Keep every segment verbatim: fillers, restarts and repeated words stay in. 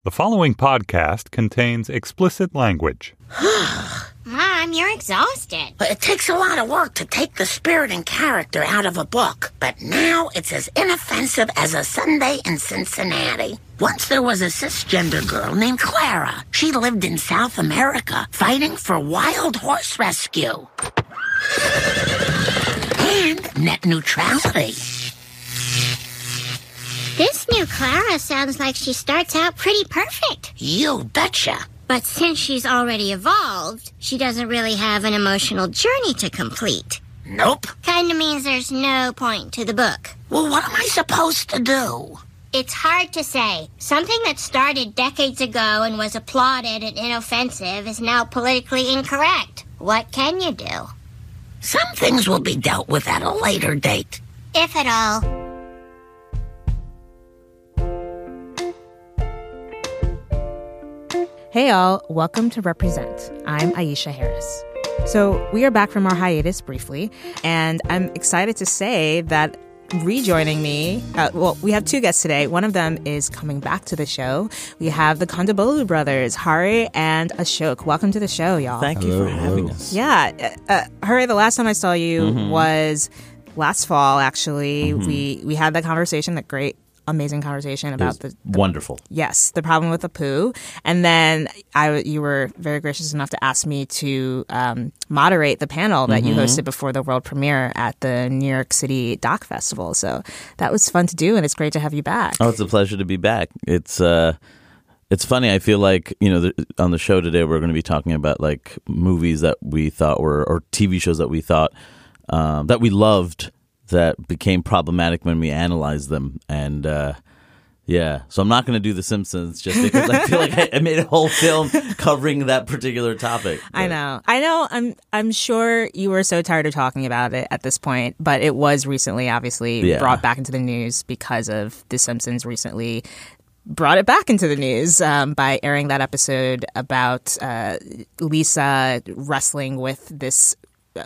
The following podcast contains explicit language. Mom, you're exhausted. But it takes a lot of work to take the spirit and character out of a book. But now it's as inoffensive as a Sunday in Cincinnati. Once there was a cisgender girl named Clara. She lived in South America fighting for wild horse rescue and net neutrality. This new Clara sounds like she starts out pretty perfect. You betcha. But since she's already evolved, she doesn't really have an emotional journey to complete. Nope. Kinda means there's no point to the book. Well, what am I supposed to do? It's hard to say. Something that started decades ago and was applauded and inoffensive is now politically incorrect. What can you do? Some things will be dealt with at a later date. If at all. Hey y'all, welcome to Represent. I'm Aisha Harris. So we are back from our hiatus briefly, and I'm excited to say that rejoining me, uh, well, we have two guests today. One of them is coming back to the show. We have the Kondabolu brothers, Hari and Ashok. Welcome to the show, y'all. Thank you for having us. Yeah, uh, uh, Hari, the last time I saw you mm-hmm. was last fall, actually. Mm-hmm. We, we had that conversation, that great amazing conversation about the, the wonderful yes the problem with Apu, and then I you were very gracious enough to ask me to um, moderate the panel that mm-hmm. you hosted before the world premiere at the New York City Doc Festival. So that was fun to do, and it's great to have you back. Oh, it's a pleasure to be back. It's uh it's funny. I feel like, you know, the, on the show today we're going to be talking about like movies that we thought were, or T V shows that we thought um, that we loved, that became problematic when we analyzed them. And uh, yeah, so I'm not going to do The Simpsons just because I feel like I, I made a whole film covering that particular topic. But. I know. I know. I'm I'm sure you were so tired of talking about it at this point, but it was recently obviously yeah. brought back into the news because of The Simpsons recently brought it back into the news um, by airing that episode about uh, Lisa wrestling with this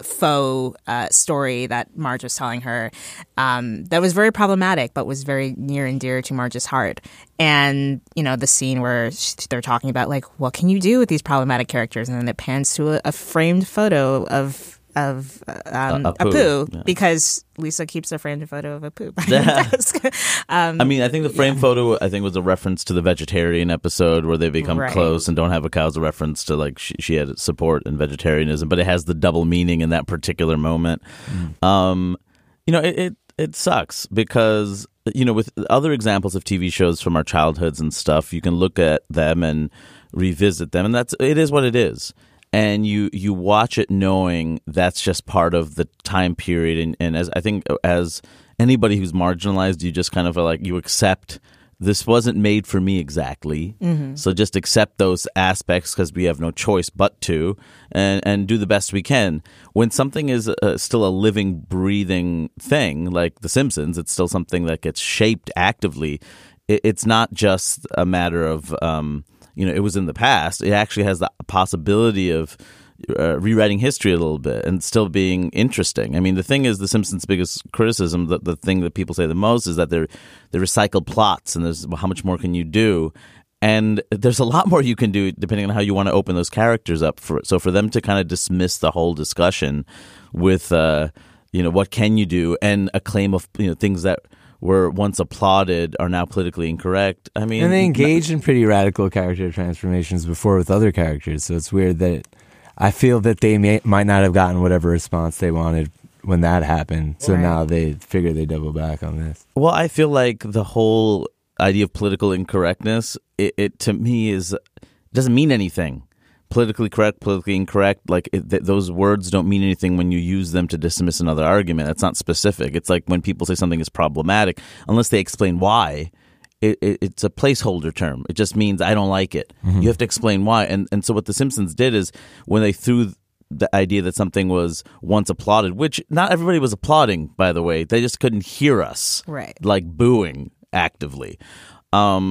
faux uh, story that Marge was telling her um, that was very problematic, but was very near and dear to Marge's heart. And, you know, the scene where they're talking about, like, what can you do with these problematic characters? And then it pans to a, a framed photo of of um, uh, Apu, Apu yeah. because Lisa keeps a framed photo of Apu by her desk. Um, I mean, I think the frame yeah. photo, I think, was a reference to the vegetarian episode where they become right. close and don't have a cow, as a reference to, like, she, she had support in vegetarianism, but it has the double meaning in that particular moment. Mm. Um, you know, it, it it sucks because, you know, with other examples of T V shows from our childhoods and stuff, you can look at them and revisit them, and that's it is what it is. And you, you watch it knowing that's just part of the time period. And, and as I think as anybody who's marginalized, you just kind of are like, you accept this wasn't made for me exactly. Mm-hmm. So just accept those aspects because we have no choice but to, and, and do the best we can. When something is uh, still a living, breathing thing like The Simpsons, it's still something that gets shaped actively. It, it's not just a matter of... Um, you know, it was in the past. It actually has the possibility of uh, rewriting history a little bit and still being interesting. I mean, the thing is, The Simpsons' biggest criticism, the, the thing that people say the most, is that they're they recycle plots, and there's well, how much more can you do? And there's a lot more you can do depending on how you want to open those characters up. For so for them to kind of dismiss the whole discussion with, uh, you know, what can you do, and a claim of, you know, things that were once applauded are now politically incorrect. I mean, and they engaged in pretty radical character transformations before with other characters. So it's weird that I feel that they may, might not have gotten whatever response they wanted when that happened. So right. now they figure they double back on this. Well, I feel like the whole idea of political incorrectness, it, it to me is doesn't mean anything. Politically correct, politically incorrect, like it, th- those words don't mean anything when you use them to dismiss another argument. That's not specific. It's like when people say something is problematic, unless they explain why, it, it, it's a placeholder term. It just means I don't like it. Mm-hmm. You have to explain why. And and so what The Simpsons did is when they threw the idea that something was once applauded, which not everybody was applauding, by the way. They just couldn't hear us, right? Like booing actively. Um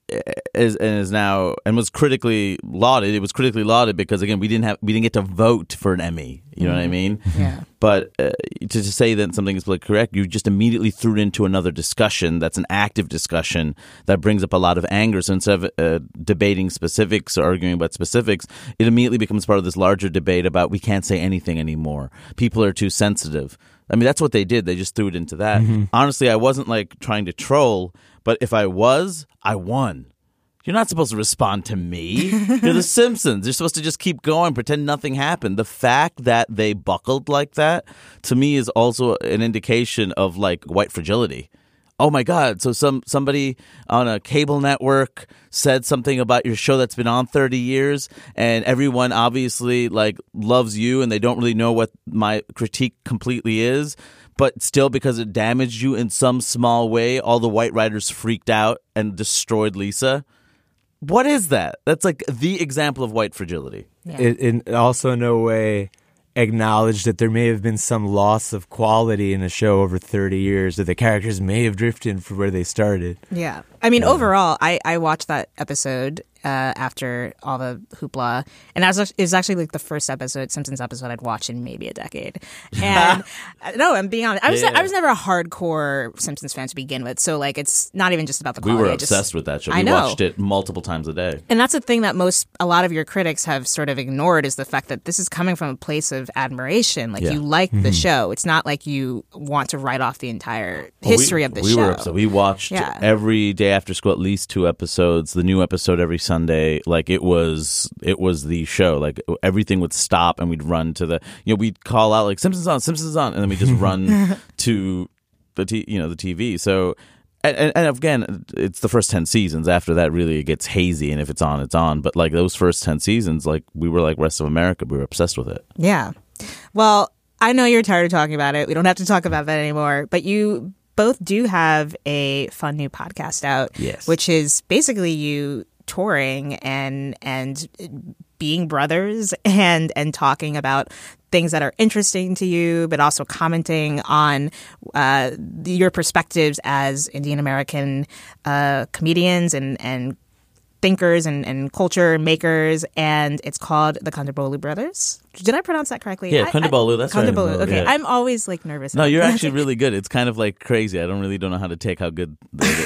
is and is now and was critically lauded. It was critically lauded because again we didn't have we didn't get to vote for an Emmy. You know mm-hmm. what I mean? Yeah. But uh, to, to say that something is politically correct, you just immediately threw it into another discussion that's an active discussion that brings up a lot of anger. So instead of uh, debating specifics or arguing about specifics, it immediately becomes part of this larger debate about we can't say anything anymore. People are too sensitive. I mean, that's what they did. They just threw it into that. Mm-hmm. Honestly, I wasn't like trying to troll, but if I was, I won. You're not supposed to respond to me. You're the Simpsons. You're supposed to just keep going, pretend nothing happened. The fact that they buckled like that, to me, is also an indication of like white fragility. Oh my God! So some somebody on a cable network said something about your show that's been on thirty years, and everyone obviously like loves you, and they don't really know what my critique completely is. But still, because it damaged you in some small way, all the white writers freaked out and destroyed Lisa. What is that? That's like the example of white fragility. Yeah. It, it also in no way acknowledged that there may have been some loss of quality in a show over thirty years, that the characters may have drifted from where they started. Yeah. I mean, yeah. overall, I, I watched that episode uh, after all the hoopla, and it was, it was actually like the first episode, Simpsons episode I'd watched in maybe a decade. And no, I'm being honest, I was yeah. I was never a hardcore Simpsons fan to begin with, so like it's not even just about the quality. We were I obsessed just, with that show. I We know. watched it multiple times a day. And that's the thing that most, a lot of your critics have sort of ignored, is the fact that this is coming from a place of admiration. Like yeah. you like mm-hmm. the show. It's not like you want to write off the entire history well, we, of the we show. Were upset. We watched yeah. every day after school at least two episodes. The new episode every Sunday. Like it was, it was the show. Like everything would stop, and we'd run to the. You know, we'd call out like Simpsons on, Simpsons on, and then we just run to the t- you know the T V. So. And, and again, it's the first ten seasons. After that, really, it gets hazy, and if it's on, it's on. But like those first ten seasons, like we were like Rest of America. We were obsessed with it. Yeah. Well, I know you're tired of talking about it. We don't have to talk about that anymore. But you both do have a fun new podcast out, yes, which is basically you touring and and being brothers and and talking about things that are interesting to you, but also commenting on uh, your perspectives as Indian American uh, comedians and, and thinkers and, and culture makers. And it's called the Kondabolu Brothers. Did I pronounce that correctly? Yeah, Kondabolu. That's right. Kondabolu. Okay, yeah. I'm always like nervous. No, you're actually really good. It's kind of like crazy. I don't really don't know how to take how good.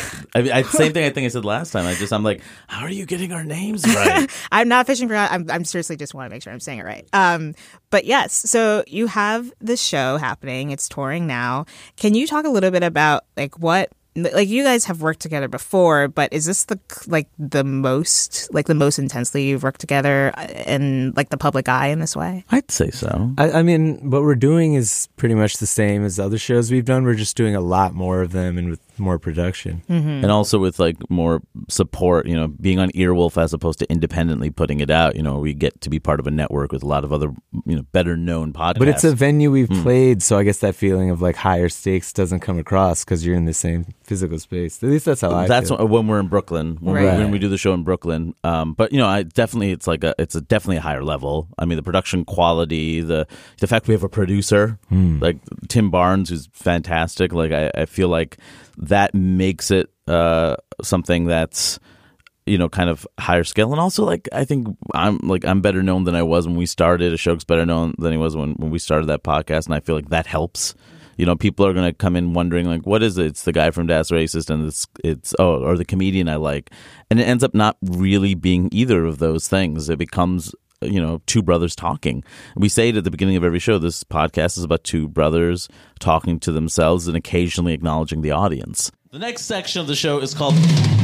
I mean, I, same thing I think I said last time. I just I'm like, how are you getting our names right? I'm not fishing for. I'm, I'm seriously just want to make sure I'm saying it right. Um, but yes, so you have this show happening. It's touring now. Can you talk a little bit about like what? Like you guys have worked together before, but is this the like the most like the most intensely you've worked together in like the public eye in this way? I'd say so. I, I mean, what we're doing is pretty much the same as other shows we've done. We're just doing a lot more of them and with more production, mm-hmm. and also with like more support. You know, being on Earwolf as opposed to independently putting it out. You know, we get to be part of a network with a lot of other you know better known podcasts. But it's a venue we've mm. played, so I guess that feeling of like higher stakes doesn't come across because you're in the same physical space. At least that's how I that's feel. when we're in Brooklyn when, right. we, when we do the show in Brooklyn. Um, but you know, I definitely it's like a it's a definitely a higher level. I mean, the production quality, the the fact we have a producer mm. like Tim Barnes, who's fantastic. Like I, I feel like that makes it uh, something that's you know kind of higher scale, and also like I think I'm like I'm better known than I was when we started. Ashok's better known than he was when when we started that podcast, and I feel like that helps. You know, people are going to come in wondering, like, what is it? It's the guy from Das Racist, and it's, it's, oh, or the comedian I like. And it ends up not really being either of those things. It becomes, you know, two brothers talking. We say it at the beginning of every show, this podcast is about two brothers talking to themselves and occasionally acknowledging the audience. The next section of the show is called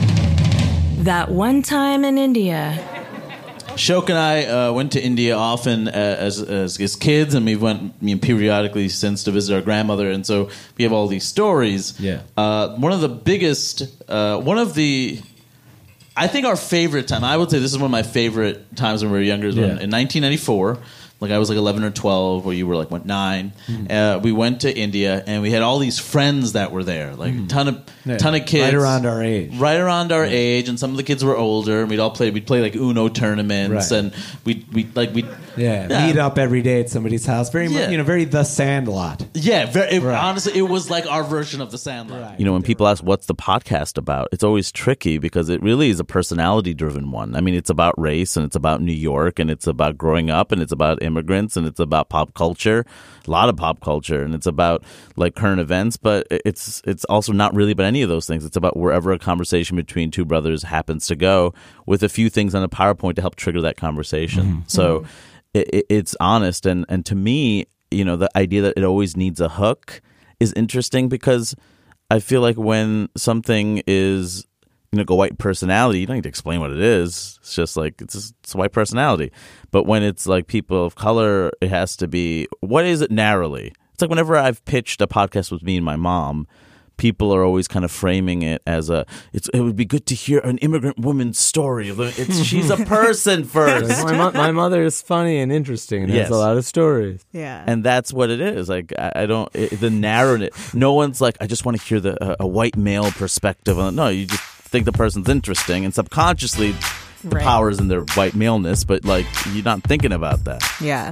That One Time in India. Ashok and I uh, went to India often uh, as, as as kids, and we went I mean, periodically since to visit our grandmother, and so we have all these stories. Yeah. Uh, one of the biggest, uh, one of the, I think our favorite time, I would say this is one of my favorite times when we were younger, is when, yeah. in nineteen ninety-four, like I was like eleven or twelve, or you were like what nine. Mm. Uh, we went to India, and we had all these friends that were there, like mm. a ton of yeah. ton of kids, right around our age, right around our yeah. age, and some of the kids were older. And we'd all play. We'd play like Uno tournaments, right. and we we like we yeah, yeah meet up every day at somebody's house. Very yeah. you know, very The Sandlot. Yeah, very. It, right. Honestly, it was like our version of The Sandlot. Right. You know, when people ask what's the podcast about, it's always tricky because it really is a personality-driven one. I mean, it's about race, and it's about New York, and it's about growing up, and it's about immigrants, and it's about pop culture, a lot of pop culture, and it's about like current events. But it's it's also not really about any of those things. It's about wherever a conversation between two brothers happens to go, with a few things on a PowerPoint to help trigger that conversation. Mm-hmm. So mm-hmm. It, it's honest, and and to me, you know, the idea that it always needs a hook is interesting, because I feel like when something is, you know, like a white personality, you don't need to explain what it is. It's just like, it's, just, it's a white personality. But when it's like people of color, it has to be, what is it narrowly? It's like whenever I've pitched a podcast with me and my mom, people are always kind of framing it as a, it's, it would be good to hear an immigrant woman's story. It's, she's a person first. my, mo- my mother is funny and interesting and yes. has a lot of stories. Yeah. And that's what it is. Like, I, I don't, it, the narrative, no one's like, I just want to hear the uh, a white male perspective. No, you just think the person's interesting, and subconsciously the right. power is in their white maleness, but like, you're not thinking about that. Yeah.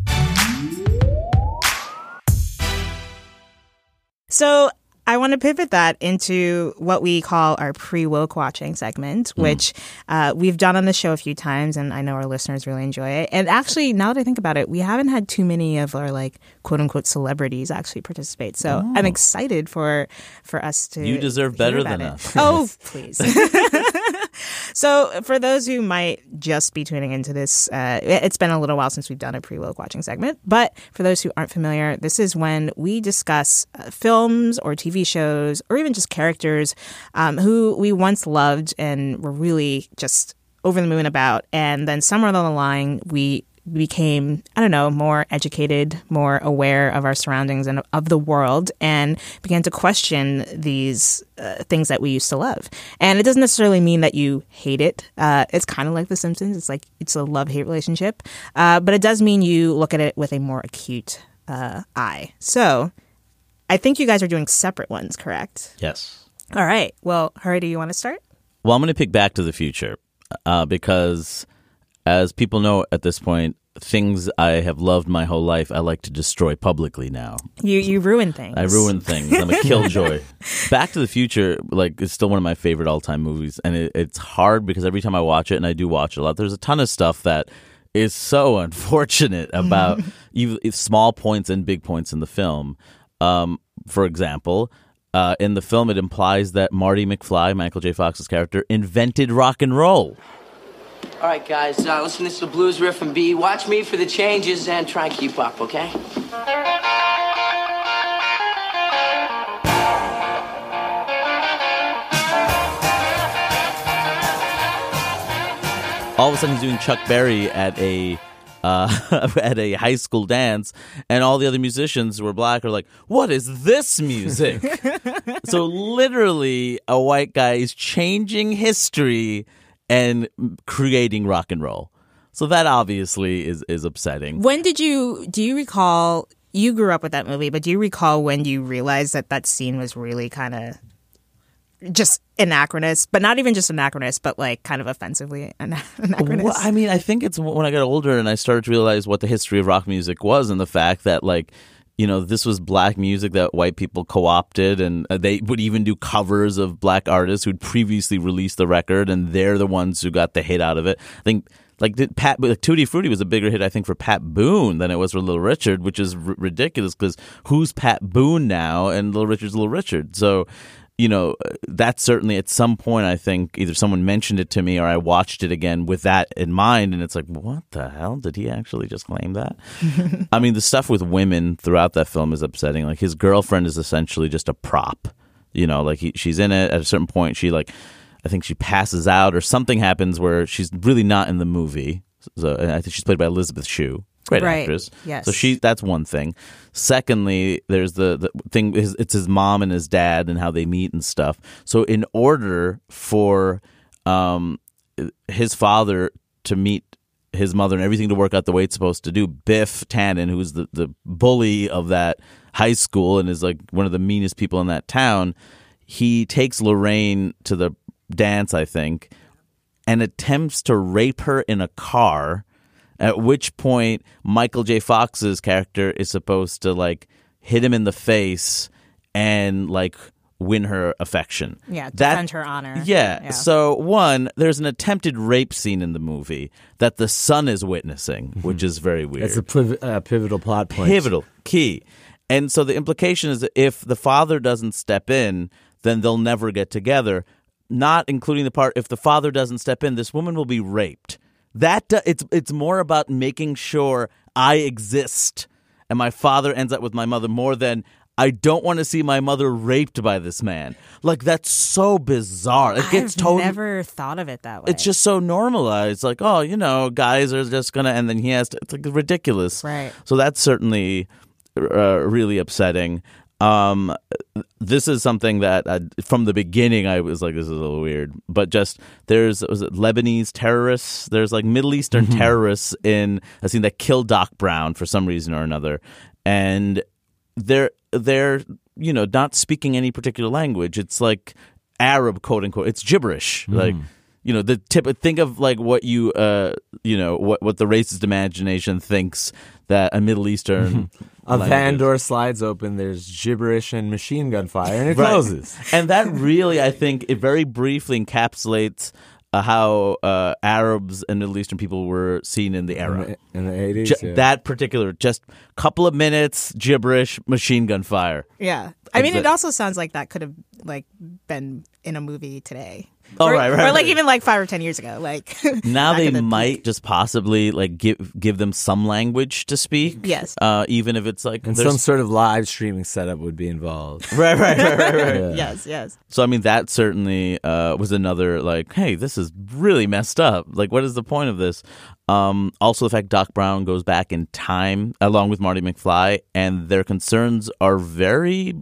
So I want to pivot that into what we call our pre-woke watching segment, which uh, we've done on the show a few times, and I know our listeners really enjoy it. And actually, now that I think about it, we haven't had too many of our like quote unquote celebrities actually participate. So oh. I'm excited for for us to. You deserve better than it. us. Oh, please. So for those who might just be tuning into this, uh, it's been a little while since we've done a pre-woke watching segment. But for those who aren't familiar, this is when we discuss uh, films or T V shows or even just characters um, who we once loved and were really just over the moon about. And then somewhere along the line, we became, I don't know, more educated, more aware of our surroundings and of the world, and began to question these uh, things that we used to love. And it doesn't necessarily mean that you hate it. Uh, it's kind of like The Simpsons. It's like it's a love-hate relationship. Uh, but it does mean you look at it with a more acute uh, eye. So I think you guys are doing separate ones, correct? Yes. All right. Well, Hari, do you want to start? Well, I'm going to pick Back to the Future uh, because, as people know at this point, things I have loved my whole life, I like to destroy publicly now. You you ruin things. I ruin things. I'm a killjoy. Back to the Future, like, is still one of my favorite all-time movies, and it, it's hard because every time I watch it, and I do watch it a lot, there's a ton of stuff that is so unfortunate about even small points and big points in the film. Um, for example, uh, in the film, it implies that Marty McFly, Michael J. Fox's character, invented rock and roll. All right, guys, uh, listen to this blues riff and B. Watch me for the changes and try and keep up, okay? All of a sudden, he's doing Chuck Berry at a uh, at a high school dance, and all the other musicians who were black are like, "What is this music?" So literally, a white guy is changing history and creating rock and roll. So that obviously is, is upsetting. When did you, do you recall, you grew up with that movie, but do you recall when you realized that that scene was really kind of just anachronous, but not even just anachronous, but like kind of offensively anachronous? Well, I mean, I think it's when I got older and I started to realize what the history of rock music was, and the fact that, like, you know, this was black music that white people co-opted, and they would even do covers of black artists who'd previously released the record, and they're the ones who got the hit out of it. I think, like, Pat, like, Tutti Frutti was a bigger hit, I think, for Pat Boone than it was for Little Richard, which is r- ridiculous because who's Pat Boone now, and Little Richard's Little Richard. So, you know, that certainly at some point, I think either someone mentioned it to me or I watched it again with that in mind. And it's like, what the hell? Did he actually just claim that? I mean, the stuff with women throughout that film is upsetting. Like, his girlfriend is essentially just a prop. You know, like, he, she's in it. At a certain point, she, like, I think she passes out or something happens where she's really not in the movie. So, and I think she's played by Elizabeth Shue. Great right. actress. Yes. So she that's one thing. Secondly, there's the, the thing, his, it's his mom and his dad and how they meet and stuff. So in order for um, his father to meet his mother and everything to work out the way it's supposed to do. Biff Tannen, who's the, the bully of that high school and is like one of the meanest people in that town, he takes Lorraine to the dance, I think, and attempts to rape her in a car, at which point Michael J. Fox's character is supposed to like hit him in the face and like win her affection. Yeah, defend that, her honor. Yeah. yeah. So, one, there's an attempted rape scene in the movie that the son is witnessing, mm-hmm. which is very weird. It's a piv- uh, pivotal plot point. Pivotal, key. And so the implication is that if the father doesn't step in, then they'll never get together. Not including the part, if the father doesn't step in, this woman will be raped. That do- it's it's more about making sure I exist and my father ends up with my mother more than I don't want to see my mother raped by this man. Like, that's so bizarre. It gets I've totally, never thought of it that way. It's just so normalized. Like, oh, you know, guys are just going to, and then he has to, it's like ridiculous. Right. So that's certainly uh, really upsetting. Um, this is something that I, from the beginning I was like, this is a little weird. But just there's was it Lebanese terrorists. There's like Middle Eastern mm-hmm. terrorists in a scene that killed Doc Brown for some reason or another, and they're they're you know not speaking any particular language. It's like Arab, quote unquote. It's gibberish. Mm. Like you know the tip. Think of like what you uh you know what what the racist imagination thinks that a Middle Eastern. A van door slides open, there's gibberish and machine gun fire, and it right. closes. And that really, I think, it very briefly encapsulates uh, how uh, Arabs and Middle Eastern people were seen in the era. In the, in the eighties? Ju- yeah. That particular, just couple of minutes, gibberish, machine gun fire. Yeah. I mean, it also sounds like that could have like been in a movie today. Oh, or, right, right. Or like right. even like five or ten years ago. Like now they might peak. just possibly like give give them some language to speak. Yes. Uh, even if it's like and some sort of live streaming setup would be involved. Right, right, right, right, right. yeah. Yes, yes. So I mean that certainly uh, was another like, hey, this is really messed up. Like, what is the point of this? Um, also, the fact Doc Brown goes back in time along with Marty McFly, and their concerns are very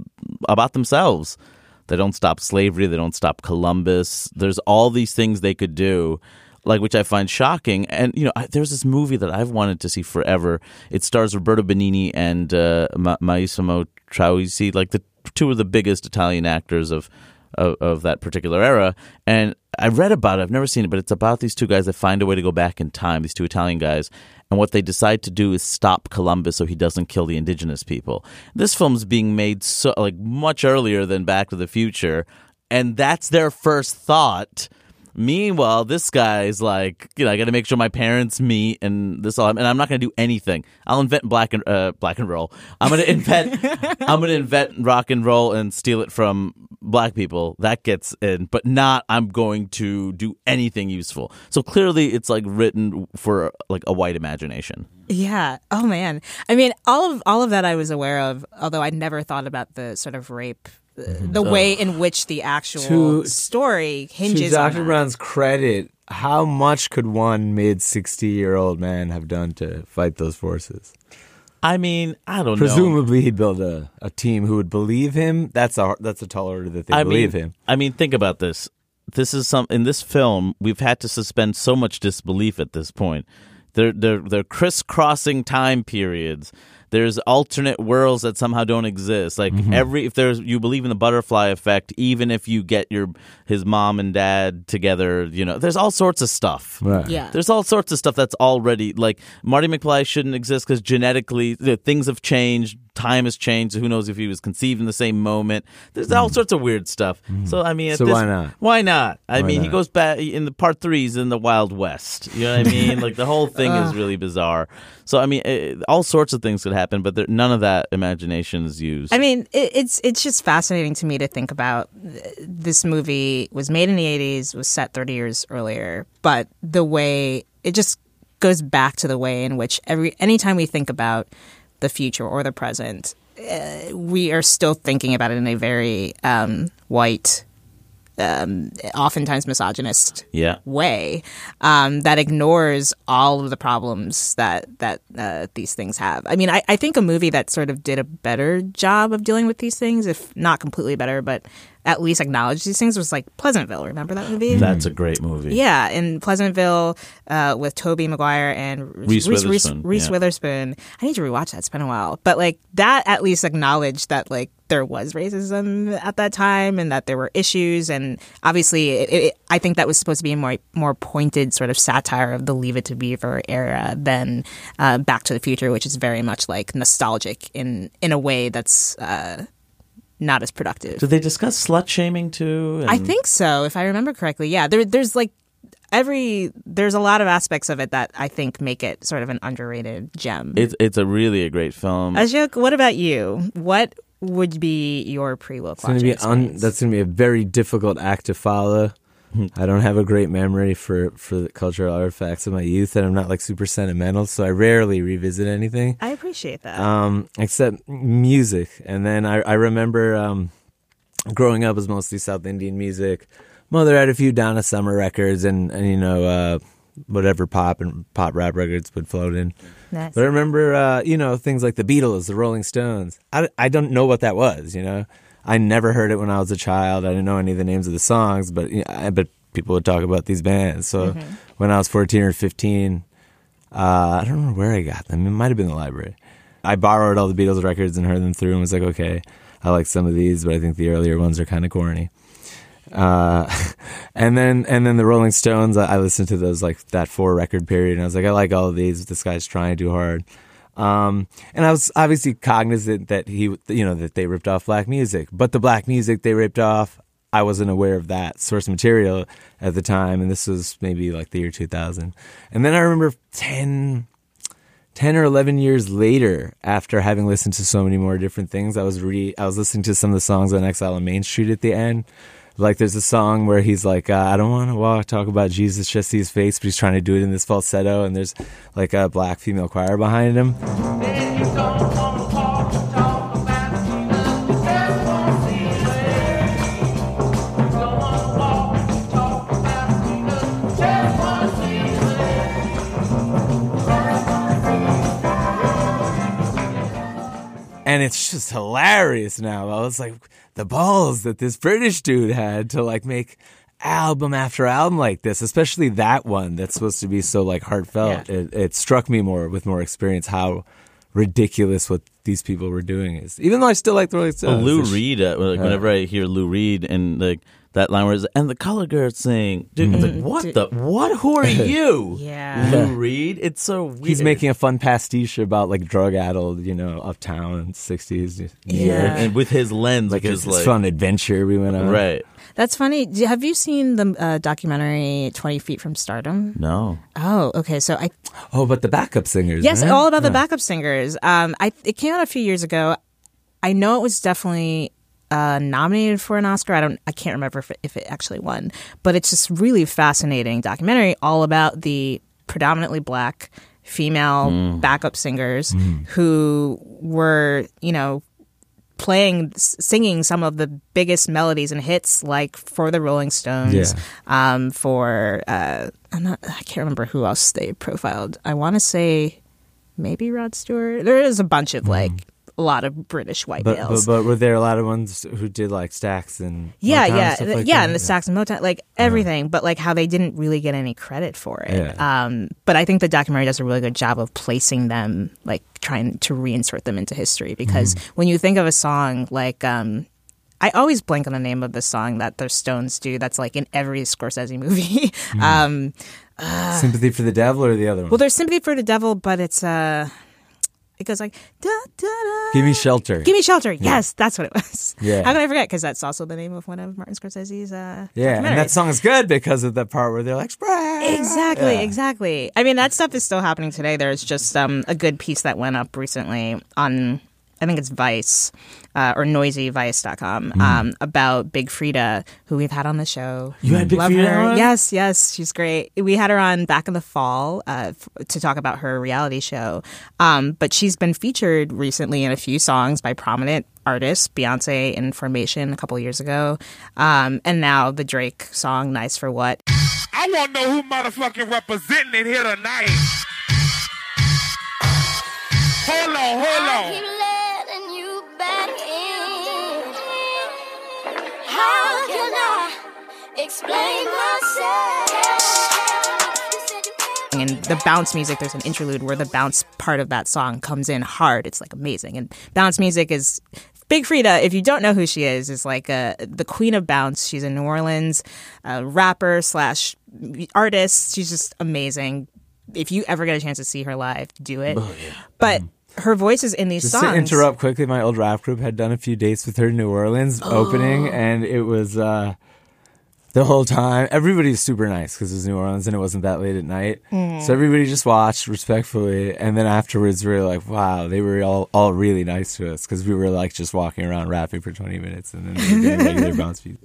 about themselves. They don't stop slavery. They don't stop Columbus. There's all these things they could do, like which I find shocking. And, you know, I, there's this movie that I've wanted to see forever. It stars Roberto Benigni and uh, Ma- Massimo Troisi, like the two of the biggest Italian actors of, of of that particular era. And I read about it. I've never seen it, but it's about these two guys that find a way to go back in time, these two Italian guys. And what they decide to do is stop Columbus so he doesn't kill the indigenous people. This film's being made so like much earlier than Back to the Future, and that's their first thought. Meanwhile, this guy's like, you know, I got to make sure my parents meet, and this all, and I'm not going to do anything. I'll invent black and uh, black and roll. I'm going to invent, I'm going to invent rock and roll and steal it from black people. That gets in, but not. I'm going to do anything useful. So clearly, it's like written for like a white imagination. Yeah. Oh man. I mean, all of all of that I was aware of, although I'd never thought about the sort of rape. The way in which the actual to, story hinges to on Doctor Brown's credit, how much could one mid-sixty-year-old man have done to fight those forces? I mean, I don't Presumably know. Presumably he built a, a team who would believe him. That's a that's a tall order that they I believe mean, him. I mean, think about this. This is some in this film, we've had to suspend so much disbelief at this point. They're they're they're crisscrossing time periods. There's alternate worlds that somehow don't exist. Like mm-hmm. every if there's you believe in the butterfly effect, even if you get your his mom and dad together, you know, there's all sorts of stuff. Right. Yeah. There's all sorts of stuff that's already like Marty McFly shouldn't exist because genetically you know, things have changed. Time has changed. Who knows if he was conceived in the same moment? There's all sorts of weird stuff. So I mean, at so this, why not? Why not? I Why mean, not? he goes back in the part three. He's in the Wild West. You know what I mean? Like the whole thing is really bizarre. So I mean, it, all sorts of things could happen, but there, none of that imagination is used. I mean, it, it's it's just fascinating to me to think about. This movie was made in the eighties, was set thirty years earlier, but the way it just goes back to the way in which every anytime we think about the future or the present. Uh, we are still thinking about it in a very um, white, um, oftentimes misogynist yeah. way um, that ignores all of the problems that that uh, these things have. I mean, I, I think a movie that sort of did a better job of dealing with these things, if not completely better, but at least acknowledged these things was like Pleasantville. Remember that movie? That's a great movie. Yeah, in Pleasantville uh, with Tobey Maguire and Reese Reese, Witherspoon. Reese, Reese yeah. Witherspoon. I need to rewatch that. It's been a while. But like that at least acknowledged that like there was racism at that time and that there were issues. And obviously, it, it, I think that was supposed to be a more, more pointed sort of satire of the Leave It to Beaver era than uh, Back to the Future, which is very much like nostalgic in, in a way that's... Uh, not as productive. Did they discuss slut shaming too? And... I think so, if I remember correctly. Yeah, there, there's like every there's a lot of aspects of it that I think make it sort of an underrated gem. It's it's a really a great film. Ashok, what about you? What would be your pre-Wilk watching experience? Un- that's going to be a very difficult act to follow. I don't have a great memory for, for the cultural artifacts of my youth, and I'm not like super sentimental, so I rarely revisit anything. I appreciate that. Um, except music. And then I, I remember um, growing up was mostly South Indian music. Mother had a few Donna Summer records and, and you know, uh, whatever pop and pop rap records would float in. Nice. But I remember, uh, you know, things like the Beatles, the Rolling Stones. I, I don't know what that was, you know. I never heard it when I was a child. I didn't know any of the names of the songs, but you know, I bet people would talk about these bands. So mm-hmm. when I was fourteen or fifteen, uh, I don't remember where I got them. It might have been the library. I borrowed all the Beatles records and heard them through and was like, okay, I like some of these, but I think the earlier ones are kind of corny. Uh, and then and then the Rolling Stones, I, I listened to those like that four record period, and I was like, I like all of these. This guy's trying too hard. Um, and I was obviously cognizant that he, you know, that they ripped off black music, but the black music they ripped off, I wasn't aware of that source material at the time. And this was maybe like the year two thousand. And then I remember ten, ten or eleven years later, after having listened to so many more different things, I was re, I was listening to some of the songs on Exile on Main Street at the end. Like there's a song where he's like, uh, I don't want to walk, talk about Jesus, just see his face, but he's trying to do it in this falsetto, and there's like a black female choir behind him. And it's just hilarious now. I was like, the balls that this British dude had to like make album after album like this, especially that one that's supposed to be so like heartfelt. Yeah. It, it struck me more with more experience how ridiculous what these people were doing is. Even though I still like the Rolling Stones. Oh, Lou Reed. Uh, like, whenever I hear Lou Reed and like that line where it's, and the color girl saying, dude, mm-hmm. it's like, what the, what, who are you? Yeah. Lou Reed? It's so weird. He's making a fun pastiche about like drug-addled, you know, uptown in the sixties. Yeah. yeah. And with his lens, like which it's is like. fun adventure we went on. Right. That's funny. Have you seen the uh, documentary twenty feet from Stardom? No. Oh, okay. So I. Oh, but the backup singers. Yes, right? all about yeah. the backup singers. Um, I it came out a few years ago. I know it was definitely uh, nominated for an Oscar. I don't. I can't remember if it, if it actually won. But it's just really fascinating documentary, all about the predominantly black female mm. backup singers mm. who were, you know, playing, singing some of the biggest melodies and hits, like for the Rolling Stones, yeah. um, for uh, I'm not, I can't remember who else they profiled. I want to say maybe Rod Stewart. There is a bunch of like mm. a lot of British white but, males. But, but were there a lot of ones who did like Stax and yeah, Motown yeah, and stuff like yeah, that? and the Stax and Motown, like everything, uh-huh. but like how they didn't really get any credit for it. Yeah. Um, but I think the documentary does a really good job of placing them, like trying to reinsert them into history. Because mm. when you think of a song like, um, I always blank on the name of the song that the Stones do. That's like in every Scorsese movie. Mm. um, uh, Sympathy for the Devil or the other one? Well, there's Sympathy for the Devil, but it's uh, it goes like da, da, da. Give Me Shelter. Give Me Shelter. Yeah. Yes, that's what it was. Yeah. How can I forget? Because that's also the name of one of Martin Scorsese's uh, yeah, and that song is good because of the part where they're like, Spray! Exactly, yeah. exactly. I mean, that stuff is still happening today. There's just um, a good piece that went up recently on, I think it's Vice, uh, or noisy vice dot com, mm. um, about Big Frida, who we've had on the show. You had Big Love Frida her. on? Yes, yes, she's great. We had her on back in the fall uh, f- to talk about her reality show. Um, but she's been featured recently in a few songs by prominent artists, Beyonce in Formation a couple of years ago, um, and now the Drake song Nice for What. I want to know who motherfucking representing it here tonight. Hold on, hold on. How can I explain myself? And the bounce music, there's an interlude where the bounce part of that song comes in hard. It's like amazing. And bounce music is Big Freedia. If you don't know who she is, is like a, the queen of bounce. She's a New Orleans uh, rapper slash artist. She's just amazing. If you ever get a chance to see her live, do it. Oh, yeah. But her voice is in these Just songs. To interrupt quickly, my old rap group had done a few dates with her in New Orleans oh. opening, and it was uh, the whole time. Everybody's super nice because it was New Orleans and it wasn't that late at night. Mm. So everybody just watched respectfully, and then afterwards we were like, wow, they were all, all really nice to us because we were like just walking around rapping for twenty minutes and then they were doing regular bounce beats.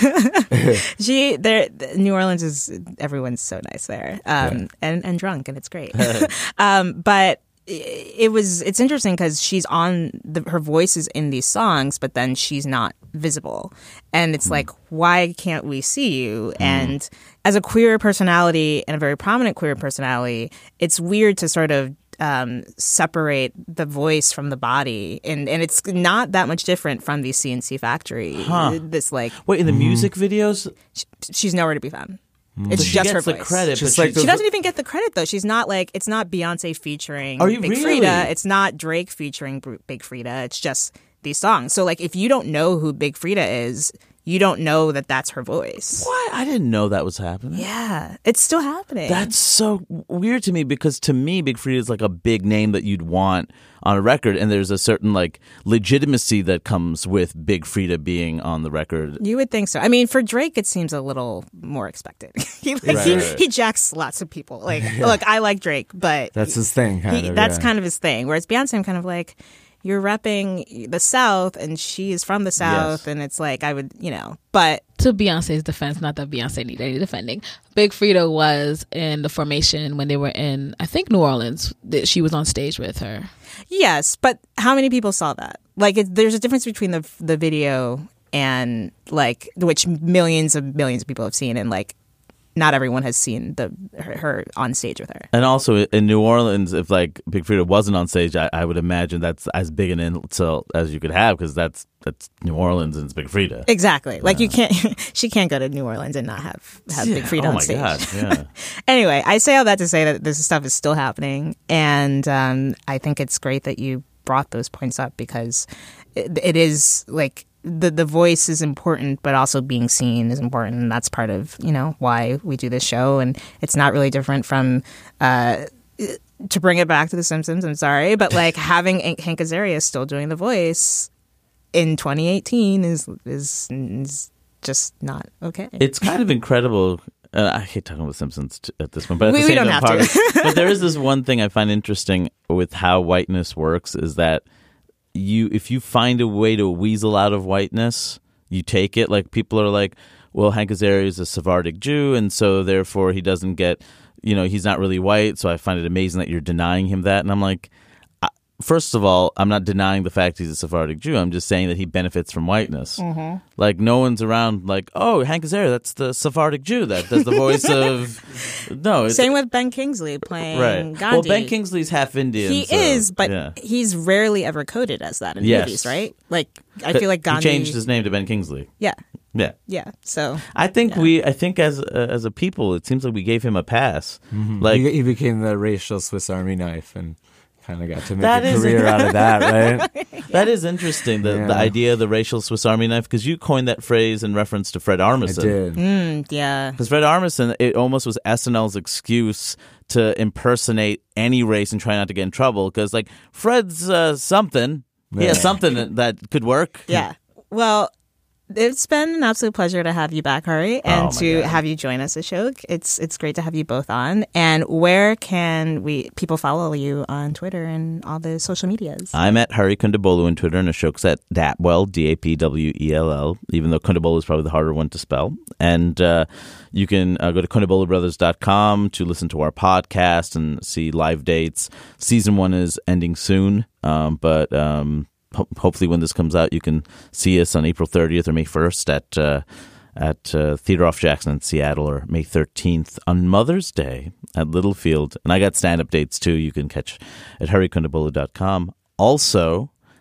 she, there, New Orleans is, everyone's so nice there um, yeah. and, and drunk, and it's great. um, but it was it's interesting because she's on the, her voice is in these songs, but then she's not visible, and it's mm. like, why can't we see you? Mm. And as a queer personality and a very prominent queer personality, it's weird to sort of um, separate the voice from the body, and and it's not that much different from the C N C Factory. Huh. This like wait in the mm. music videos, she, she's nowhere to be found. It's so just she her gets the voice. credit, Just but like she, she doesn't even get the credit though. She's not like it's not Beyonce featuring Are you Big really? Freedia. It's not Drake featuring Big Freedia. It's just these songs. So like if you don't know who Big Freedia is, you don't know that that's her voice. What? I didn't know that was happening. Yeah, it's still happening. That's so weird to me because to me, Big Freedia is like a big name that you'd want on a record, and there's a certain like legitimacy that comes with Big Freedia being on the record. You would think so. I mean, for Drake, it seems a little more expected. he, like, right, he, right. he jacks lots of people. Like, yeah. Look, I like Drake, but that's his thing. Kind he, of, that's yeah. kind of his thing. Whereas Beyonce, I'm kind of like, you're repping the South, and she is from the South, yes. and it's like I would, you know, but. To Beyonce's defense, not that Beyonce needed any defending, Big Freedia was in the formation when they were in, I think, New Orleans. That she was on stage with her. Yes, but how many people saw that? Like, it, there's a difference between the the video and like which millions of millions of people have seen, and like not everyone has seen the her, her on stage with her. And also in New Orleans, if like Big Freedia wasn't on stage, I, I would imagine that's as big an insult as you could have because that's that's New Orleans and it's Big Freedia. Exactly. Like yeah. you can't, she can't go to New Orleans and not have have yeah. Big Freedia oh on my stage. God. Yeah. Anyway, I say all that to say that this stuff is still happening, and um, I think it's great that you brought those points up because it, it is like. The the voice is important, but also being seen is important, and that's part of, you know, why we do this show. And it's not really different from, uh, to bring it back to The Simpsons, I'm sorry, but like having Hank Azaria still doing the voice in twenty eighteen is is, is just not okay. It's kind of incredible. Uh, I hate talking about The Simpsons t- at this point, but at we, the same we don't time, have to. But there is this one thing I find interesting with how whiteness works is that you if you find a way to weasel out of whiteness, you take it. Like people are like, well, Hank Azaria is a Sephardic Jew, and so therefore he doesn't get, you know, he's not really white. So I find it amazing that you're denying him that. And I'm like, first of all, I'm not denying the fact he's a Sephardic Jew. I'm just saying that he benefits from whiteness. Mm-hmm. Like, no one's around like, oh, Hank Azaria, that's the Sephardic Jew that does the voice of... No. It's... Same with Ben Kingsley playing right. Gandhi. Well, Ben Kingsley's half Indian. He so, is, but yeah. he's rarely ever coded as that in yes. movies, right? Like, I feel like Gandhi... He changed his name to Ben Kingsley. Yeah. Yeah. Yeah. So I think yeah. we I think as uh, as a people it seems like we gave him a pass. Mm-hmm. Like he, he became the racial Swiss Army knife and kind of got to make that a is, career out of that, right? yeah. That is interesting, the, yeah. the idea of the racial Swiss Army knife, because you coined that phrase in reference to Fred Armisen. I did. Mm, yeah. Because Fred Armisen, it almost was S N L's excuse to impersonate any race and try not to get in trouble, because like Fred's uh, something. Yeah. He has something that could work. Yeah. Well, it's been an absolute pleasure to have you back, Hari, and oh to God. have you join us, Ashok. It's it's great to have you both on. And where can we people follow you on Twitter and all the social medias? I'm at Hari Kondabolu on Twitter, and Ashok's at Dapwell, D A P W E L L, even though Kondabolu is probably the harder one to spell. And uh, you can uh, go to kondabolu brothers dot com to listen to our podcast and see live dates. Season one is ending soon, um, but... Um, hopefully when this comes out, you can see us on April thirtieth or May first at uh, at uh, Theater Off Jackson in Seattle, or May thirteenth on Mother's Day at Littlefield. And I got stand-up dates, too, you can catch at hari kondabolu dot com. Also,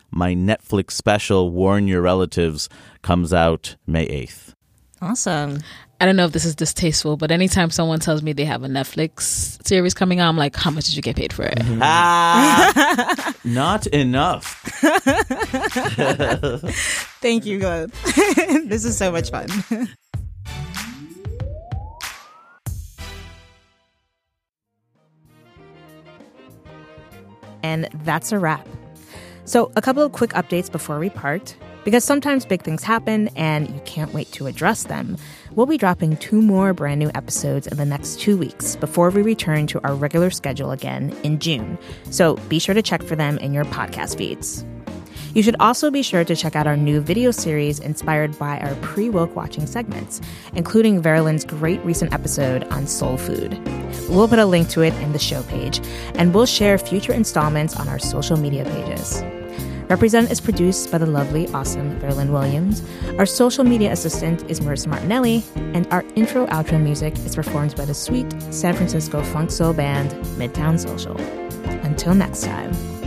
my Netflix special, Warn Your Relatives, comes out May eighth. Awesome. I don't know if this is distasteful, but anytime someone tells me they have a Netflix series coming out, I'm like, how much did you get paid for it? Mm-hmm. Ah, not enough. Thank you, Glenn. This is so much fun. And that's a wrap. So a couple of quick updates before we part. Because sometimes big things happen and you can't wait to address them. We'll be dropping two more brand new episodes in the next two weeks before we return to our regular schedule again in June. So be sure to check for them in your podcast feeds. You should also be sure to check out our new video series inspired by our pre-woke watching segments, including Verilyn's great recent episode on soul food. We'll put a link to it in the show page, and we'll share future installments on our social media pages. Represent is produced by the lovely, awesome Verilyn Williams. Our social media assistant is Marissa Martinelli, and our intro-outro music is performed by the sweet San Francisco funk soul band Midtown Social. Until next time.